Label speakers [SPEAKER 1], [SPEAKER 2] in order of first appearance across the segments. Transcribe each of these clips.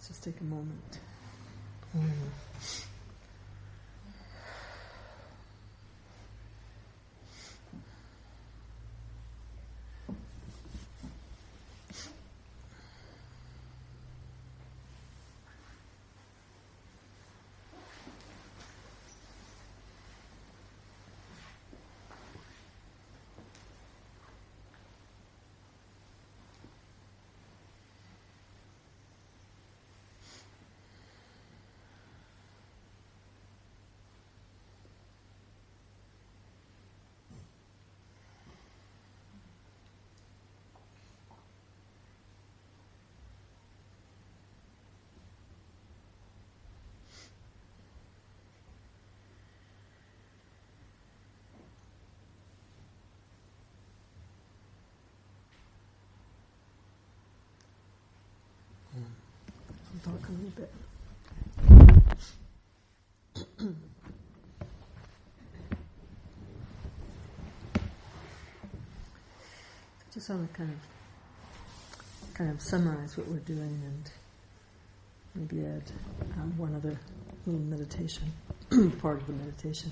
[SPEAKER 1] Just take a moment. I'll talk a little bit. Just want to kind of summarize what we're doing and maybe add one other little meditation, part of the meditation.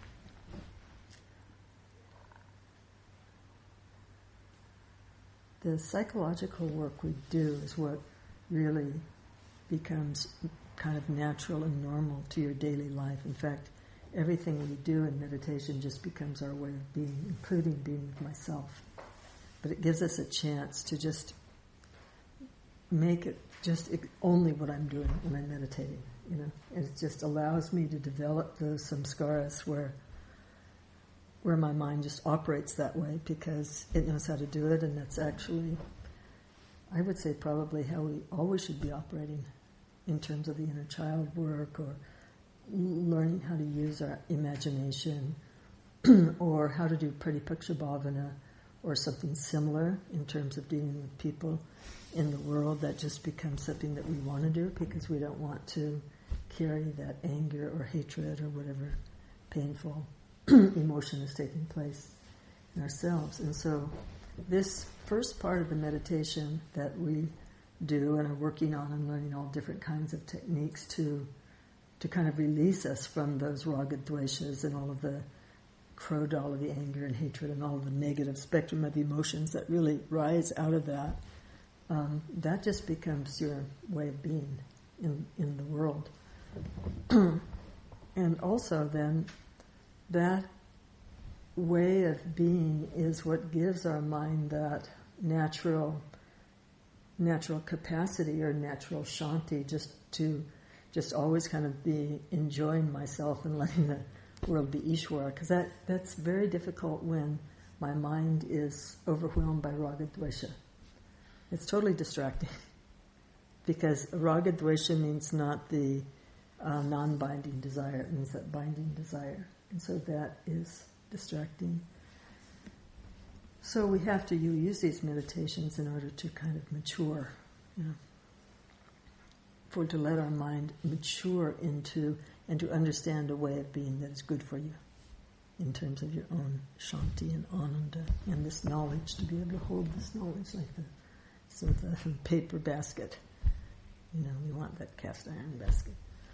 [SPEAKER 1] The psychological work we do is what really becomes kind of natural and normal to your daily life. In fact, everything we do in meditation just becomes our way of being, including being with myself. But it gives us a chance to just make it just only what I'm doing when I'm meditating, you know. It just allows me to develop those samskaras where my mind just operates that way because it knows how to do it, and that's actually, I would say, probably how we always should be operating in terms of the inner child work or learning how to use our imagination or how to do Pratipaksha Bhavana or something similar in terms of dealing with people in the world. That just becomes something that we want to do because we don't want to carry that anger or hatred or whatever painful emotion is taking place in ourselves. And so this first part of the meditation that we do and are working on and learning all different kinds of techniques to kind of release us from those raga dveshas and all of the all of the anger and hatred and all of the negative spectrum of emotions that really rise out of that, that just becomes your way of being in the world. And also then, that way of being is what gives our mind that natural capacity or natural shanti just always kind of be enjoying myself and letting the world be Ishvara, because that's very difficult when my mind is overwhelmed by raga dvesha. It's totally distracting because raga dvesha means not the non-binding desire, it means that binding desire, and so that is distracting. So we have to use these meditations in order to kind of mature, you know, to let our mind mature into and to understand a way of being that is good for you in terms of your own shanti and ananda and this knowledge, to be able to hold this knowledge like the paper basket. You know, we want that cast iron basket.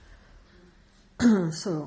[SPEAKER 1] So,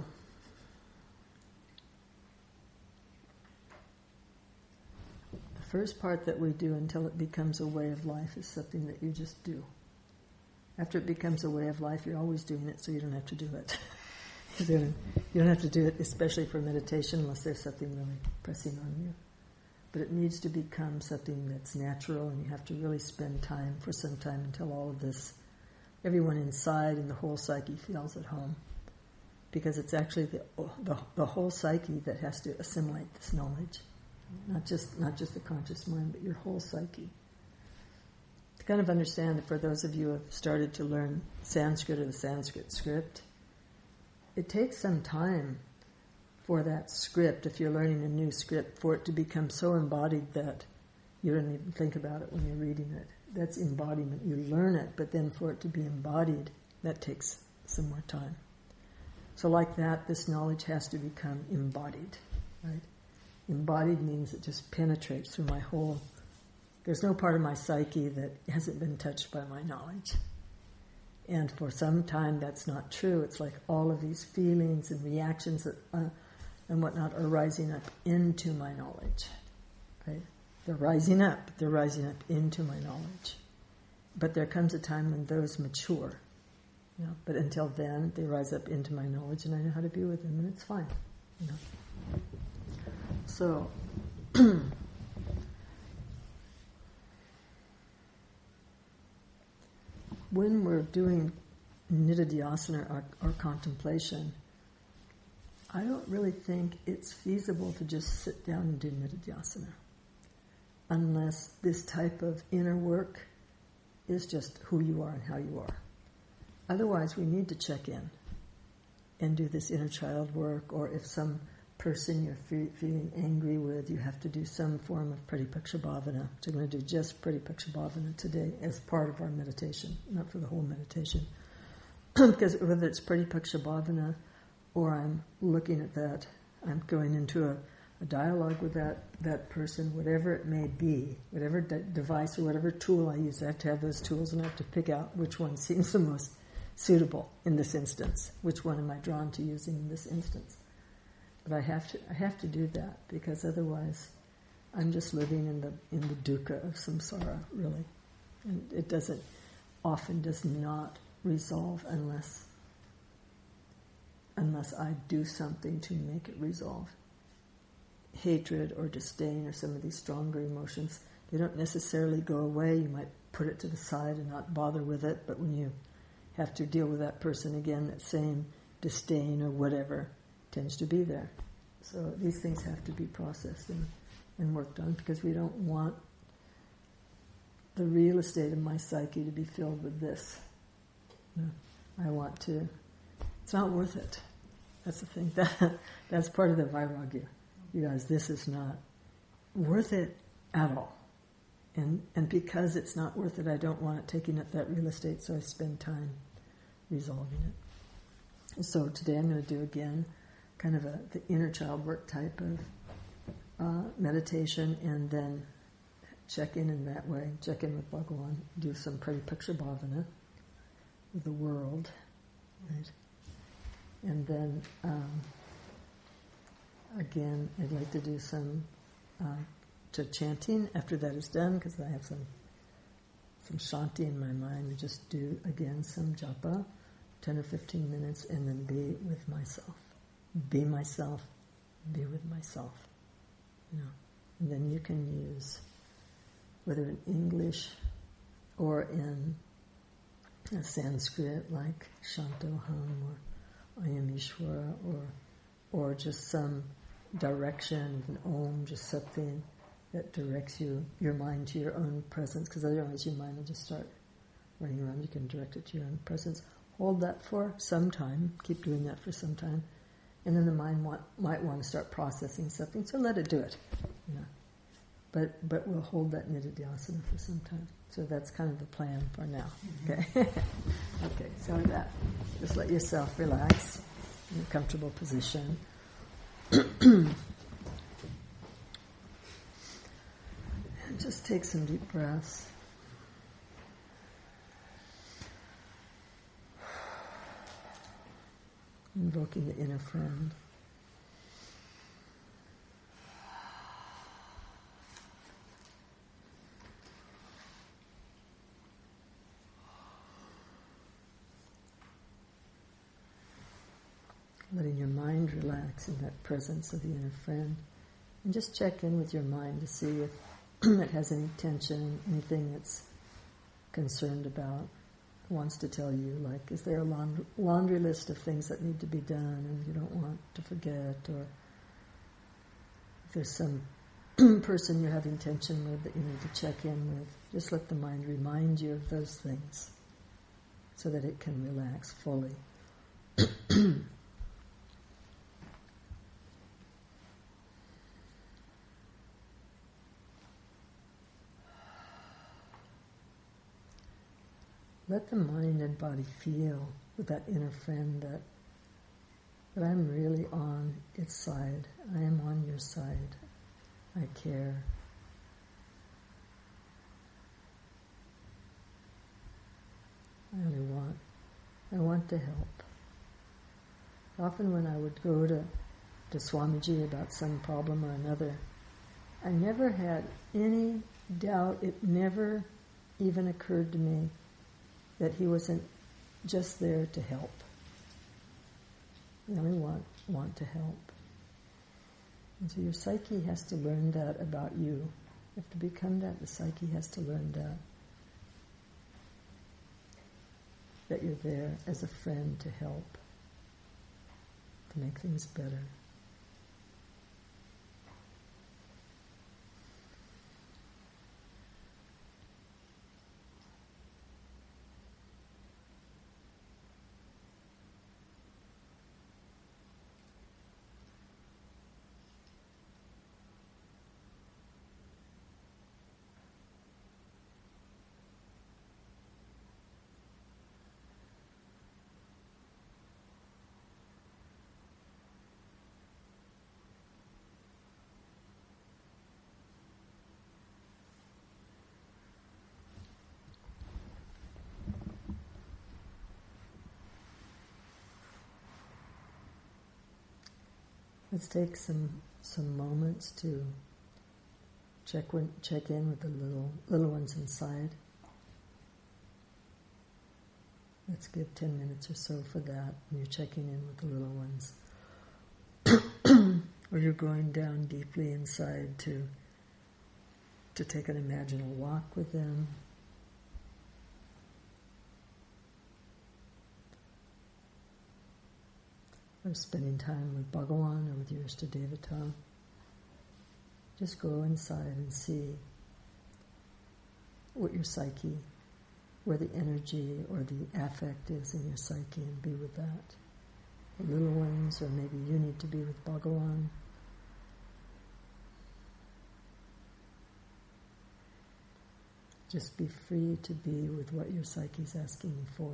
[SPEAKER 1] the first part that we do until it becomes a way of life is something that you just do. After it becomes a way of life, you're always doing it, so you don't have to do it. You don't have to do it, especially for meditation, unless there's something really pressing on you. But it needs to become something that's natural, and you have to really spend time for some time until all of this, everyone inside and the whole psyche feels at home. Because it's actually the whole psyche that has to assimilate this knowledge. Not just the conscious mind, but your whole psyche. To kind of understand that for those of you who have started to learn Sanskrit or the Sanskrit script, it takes some time for that script, if you're learning a new script, for it to become so embodied that you don't even think about it when you're reading it. That's embodiment. You learn it, but then for it to be embodied, that takes some more time. So like that, this knowledge has to become embodied, right? Embodied means it just penetrates through my whole... There's no part of my psyche that hasn't been touched by my knowledge. And for some time that's not true. It's like all of these feelings and reactions that, and whatnot are rising up into my knowledge. Right? They're rising up into my knowledge. But there comes a time when those mature. You know? But until then, they rise up into my knowledge and I know how to be with them and it's fine. You know? So, when we're doing nididhyasana or contemplation, I don't really think it's feasible to just sit down and do nididhyasana unless this type of inner work is just who you are and how you are. Otherwise, we need to check in and do this inner child work, or if some person you're feeling angry with, you have to do some form of Pratipaksha Bhavana. So we're going to do just Pratipaksha Bhavana today as part of our meditation, not for the whole meditation. Because whether it's Pratipaksha Bhavana or I'm looking at that, I'm going into a dialogue with that person, whatever it may be, whatever device or whatever tool I use, I have to have those tools and I have to pick out which one seems the most suitable in this instance. Which one am I drawn to using in this instance? But I have to do that, because otherwise I'm just living in the dukkha of samsara, really. And it does not resolve unless I do something to make it resolve. Hatred or disdain or some of these stronger emotions, they don't necessarily go away. You might put it to the side and not bother with it, but when you have to deal with that person again, that same disdain or whatever tends to be there. So these things have to be processed and worked on, because we don't want the real estate of my psyche to be filled with this. No, I want to. It's not worth it. That's the thing. That's part of the vairagya. You guys, this is not worth it at all. And because it's not worth it, I don't want it taking up that real estate, so I spend time resolving it. So today I'm going to do again kind of the inner child work type of meditation, and then check in that way, check in with Bhagawan, do some Pratipaksha Bhavana with the world, right? And then again, I'd like to do some chanting after that is done, because I have some shanti in my mind. We just do again some japa, 10 or 15 minutes, and then be with myself. Be myself, be with myself. You know, and then you can use, whether in English or in Sanskrit, like Shantoham or I am Ishvara, or just some direction of an Om, just something that directs your mind to your own presence, because otherwise your mind will just start running around. You can direct it to your own presence. Hold that for some time. Keep doing that for some time. And then the mind might want to start processing something, so let it do it. You know. But we'll hold that nididhyasana for some time. So that's kind of the plan for now. Okay. Okay. So with that, just let yourself relax in a comfortable position. And just take some deep breaths. Invoking the inner friend. Letting your mind relax in that presence of the inner friend. And just check in with your mind to see if it has any tension, anything it's concerned about, wants to tell you, like, is there a laundry list of things that need to be done and you don't want to forget, or if there's some person you're having tension with that you need to check in with, just let the mind remind you of those things so that it can relax fully. Let the mind and body feel with that inner friend that I'm really on its side. I am on your side. I care. I only want want to help. Often when I would go to Swamiji about some problem or another, I never had any doubt, it never even occurred to me that he wasn't just there to help. You only want to help. And so your psyche has to learn that about you. You have to become that. The psyche has to learn that. That you're there as a friend to help, to make things better. Let's take some moments to check in with the little ones inside. Let's give 10 minutes or so for that when you're checking in with the little ones. Or you're going down deeply inside to take an imaginal walk with them. Or spending time with Bhagawan or with your Istadevata. Just go inside and see what your psyche, where the energy or the affect is in your psyche, and be with that. The little ones, or maybe you need to be with Bhagawan. Just be free to be with what your psyche is asking you for.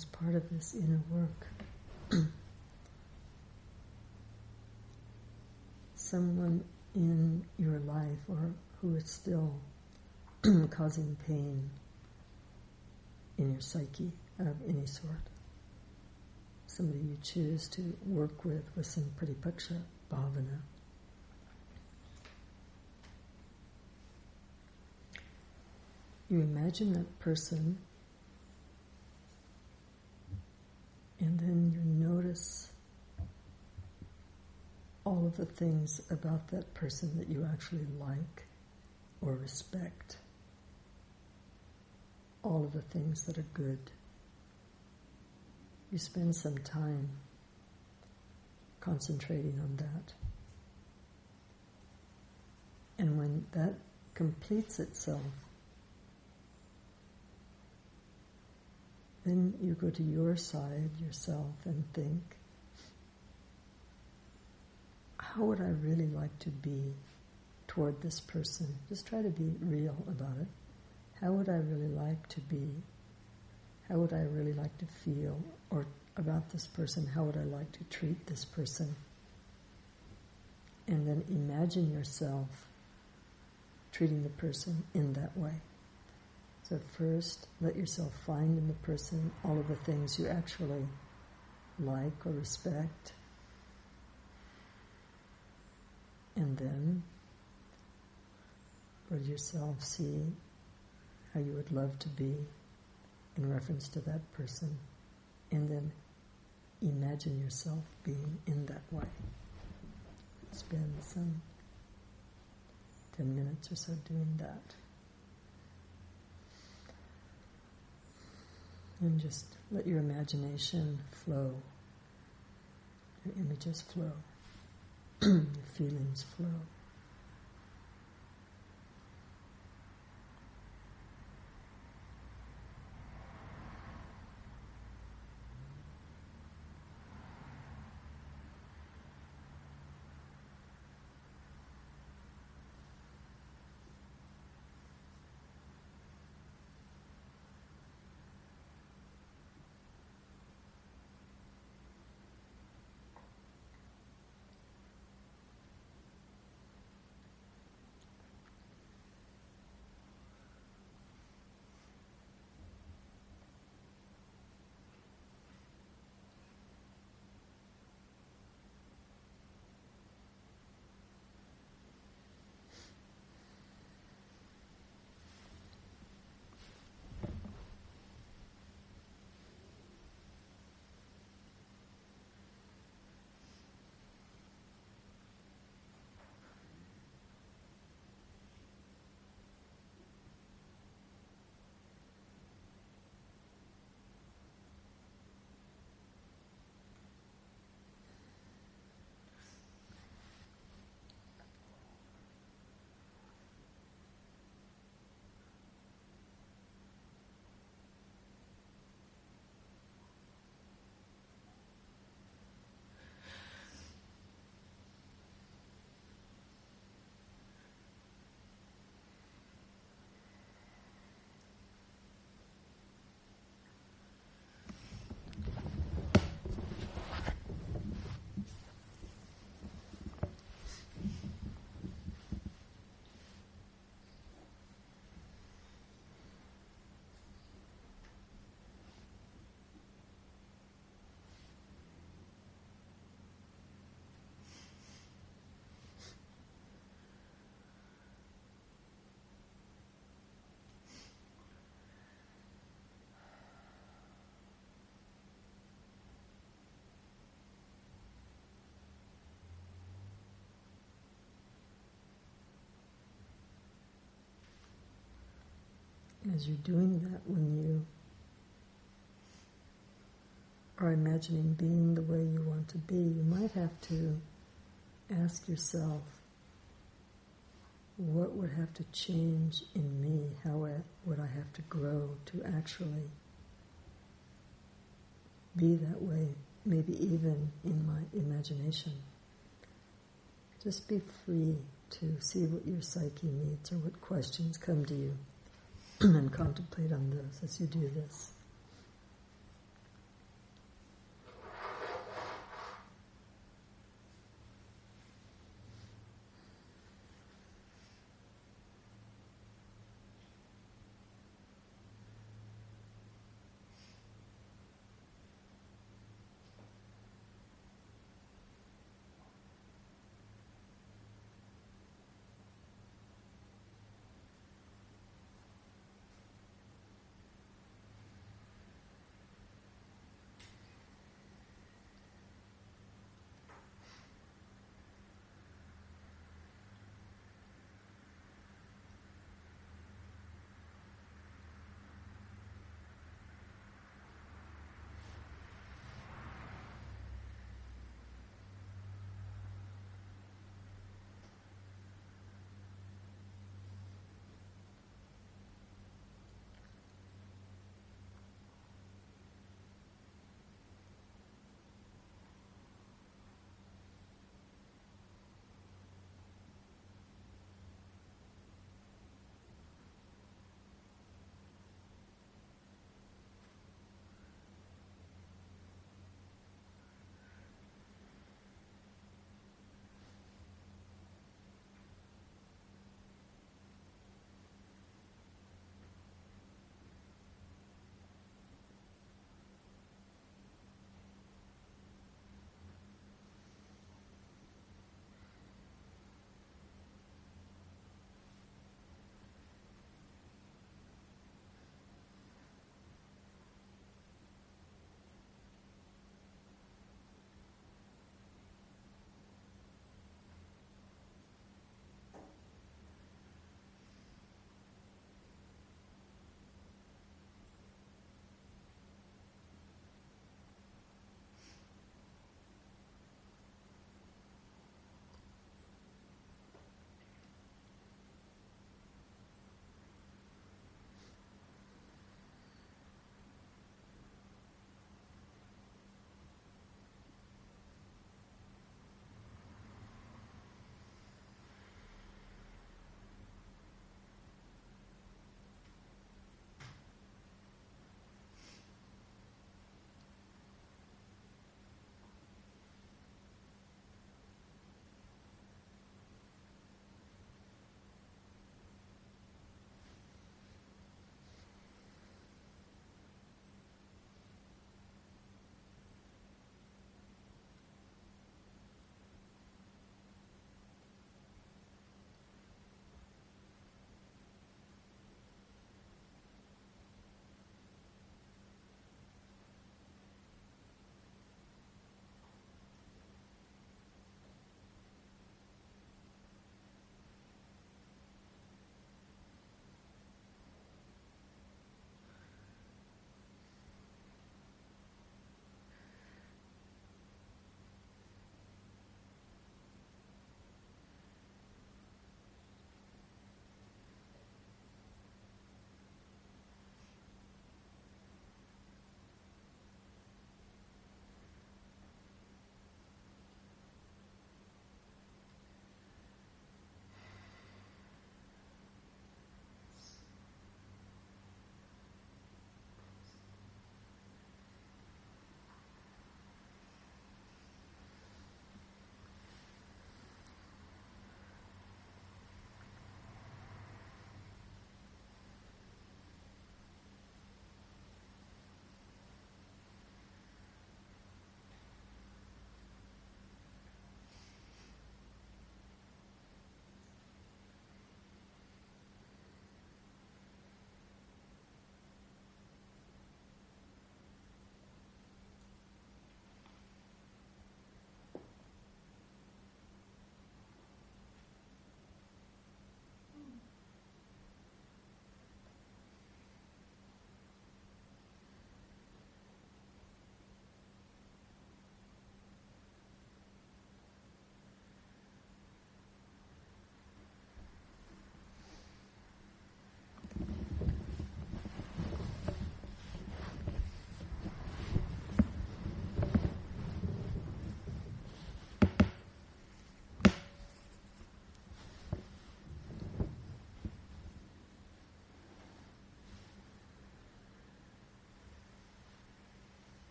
[SPEAKER 1] as part of this inner work. Someone in your life or who is still causing pain in your psyche of any sort. Somebody you choose to work with some Pratipaksha Bhavana. You imagine that person, and then you notice all of the things about that person that you actually like or respect. All of the things that are good. You spend some time concentrating on that. And when that completes itself, then you go to your side, yourself, and think, how would I really like to be toward this person? Just try to be real about it. How would I really like to be? How would I really like to feel or about this person? How would I like to treat this person? And then imagine yourself treating the person in that way. So first, let yourself find in the person all of the things you actually like or respect. And then, let yourself see how you would love to be in reference to that person. And then imagine yourself being in that way. Spend some 10 minutes or so doing that. And just let your imagination flow, your images flow, your feelings flow. As you're doing that, when you are imagining being the way you want to be, you might have to ask yourself, what would have to change in me? How would I have to grow to actually be that way, maybe even in my imagination? Just be free to see what your psyche needs or what questions come to you and contemplate on those as you do this.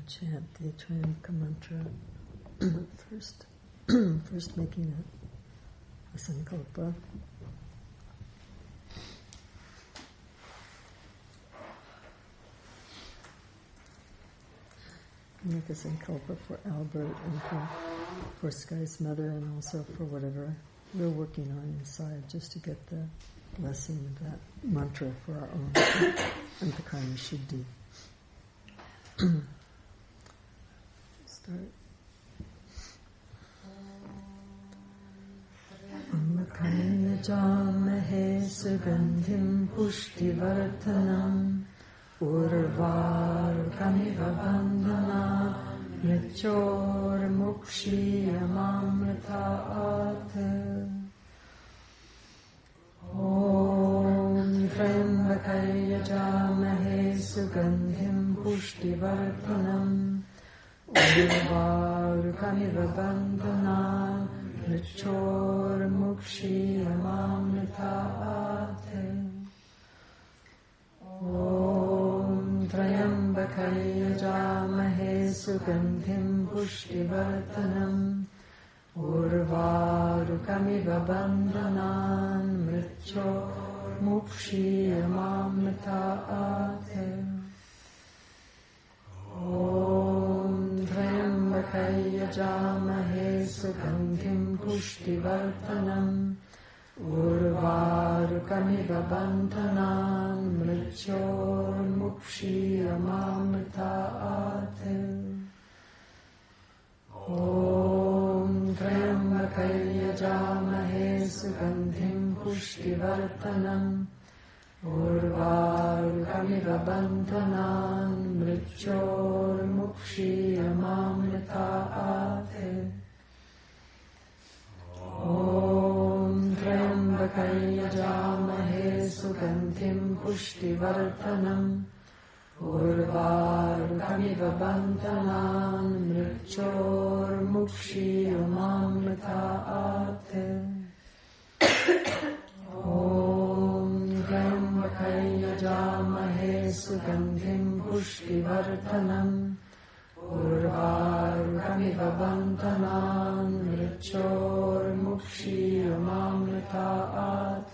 [SPEAKER 1] chant the Trayambaka mantra. First making a sankalpa. Make a sankalpa for Albert and for Sky's mother, and also for whatever we're working on inside, just to get the blessing of that mantra for our own Antakarna Shuddhi. Start. Antakarna jamahe sugandhim pushtivartanam urvarkamiva bandhana mrityor mukshiyamamritaat. Om Trayambakaya jamahe sugandhim pushtivartanam urvarkamiva bandhana mrityor mukshiyamamritaat. Om Trayambakaya jamahe sugandhim pushtivartanam urvarukamiva bandhanan mrityor mukshiyamamritaat. Om Trayambakaya jamahe sugandhim pushtivartanam urvarukamiva bandhanan mrityor mukshiyamamritaat. Om Trayambakaya jamahe sugandhim pushtivartanam urvarukamiva bandhanan mrityor mukshiyamamritaat. Om Trayambakaya jamahe sugandhim pushtivartanam urvarukamiva bandhanan mrityor mukshiyamamritaat. Om Trayambakaya jamahe sugandhim pushtivartanam urvarukamiva bandhanan mrityor mukshiyamamritaat.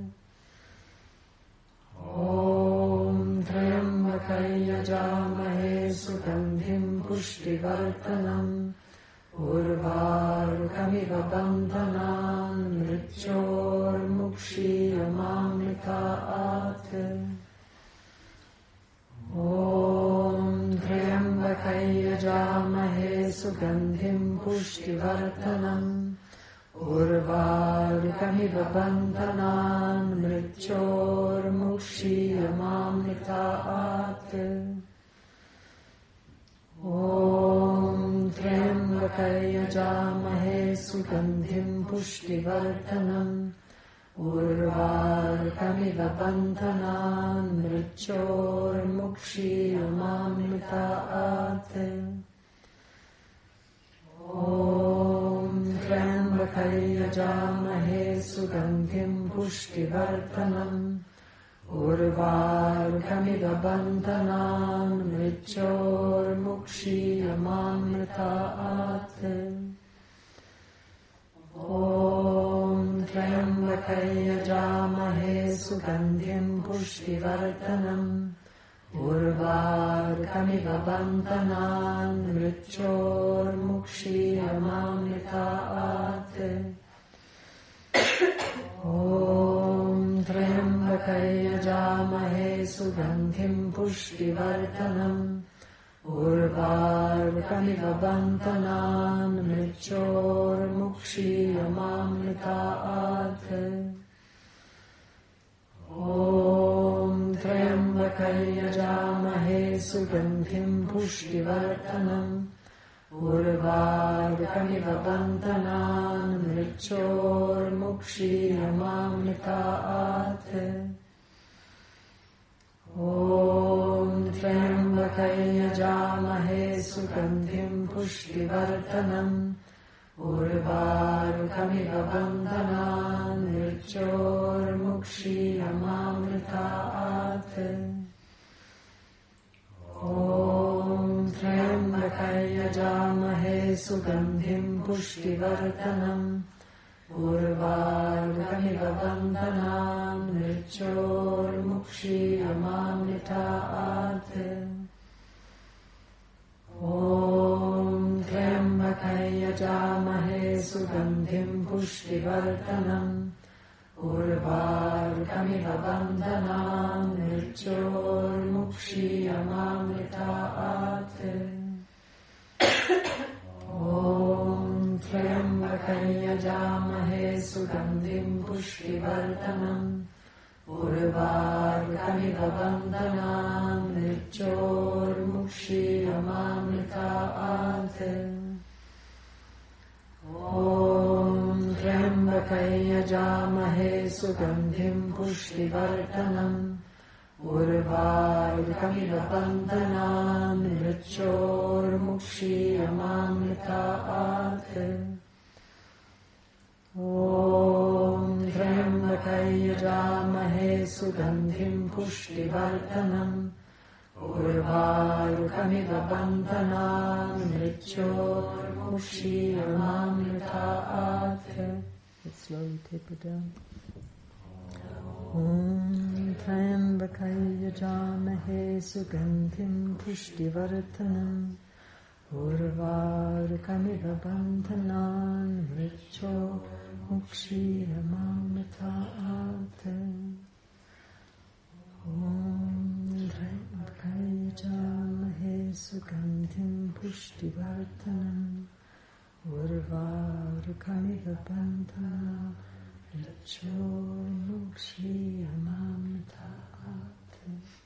[SPEAKER 1] Om Trayambakaya jamahe sugandhim pushtivartanam urvarukamiva bandhanan mrityor mukshiyamamritaat. Om Trayambakaya jamahe sugandhim pushtivartanam urvarukamiva bandhanan mrityor mukshiyamamritaat. Om Trayambakaya jamahe sugandhim pushtivartanam urvarukamiva bandhanan mrityor mukshiyamamritaat. Om Trayambakaya jamahe sugandhim pushtivartanam urvarukamiva bandhanan mrityor mukshiyamamritaat. Om Trayambakaya jamahe sugandhim pushtivartanam urvarukamiva bandhanan mrityor mukshiyamamritaat. Om Trayambakaya jamahe sugandhim pushtivartanam urvarukamiva bandhanan mrityor mukshiyamamritaat. Om Trayambakaya jamahe sugandhim pushtivartanam urvarukamiva bandhanan mrityor mukshiyamamritaat. Om Trayambakaya jamahe sugandhim pushtivartanam urvarukamiva bandhanan mrityor mukshiyamamritaat. Om Trayambakaya यजामहे सुगन्धिं पुष्टिवर्धनम् उर्वारुकमिव बन्धनान् मृत्योर्मुक्षीयमामृतात् ॐ त्र्यम्बकं यजामहे सुगन्धिं पुष्टिवर्धनम् उर्वारुकमिव बन्धनान् मृत्योर्मुक्षीयमामृतात् ॐ त्र्यम्बकं यजामहे सुगन्धिं पुष्टिवर्धनम् उर्वारुकमिव बन्धनान् मृत्योर्मुक्षीयमामृतात् ॐ त्र्यम्बकं यजामहे सुगन्धिं पुष्टिवर्धनम् उर्वारुकमिव बन्धनान् मृत्योर्मुक्षीयमामृतात् ॐ त्र्यम्बकं यजामहे सुगन्धिं पुष्टिवर्धनम् उर्वारुकमिव बन्धनान् मृत्योर्मुक्षीयमामृतात्. Let's slowly taper down. Om Trambakam Yajamahe Sugandhim Pushtivartanam Urvarukamiva Bandhanan Mrityo Mukshiyamamritaat. Om Trambakam Yajamahe Sugandhim Pushtivartanam Urvarukamiva Bandhanan Mrityo Mukshiyamamritaat.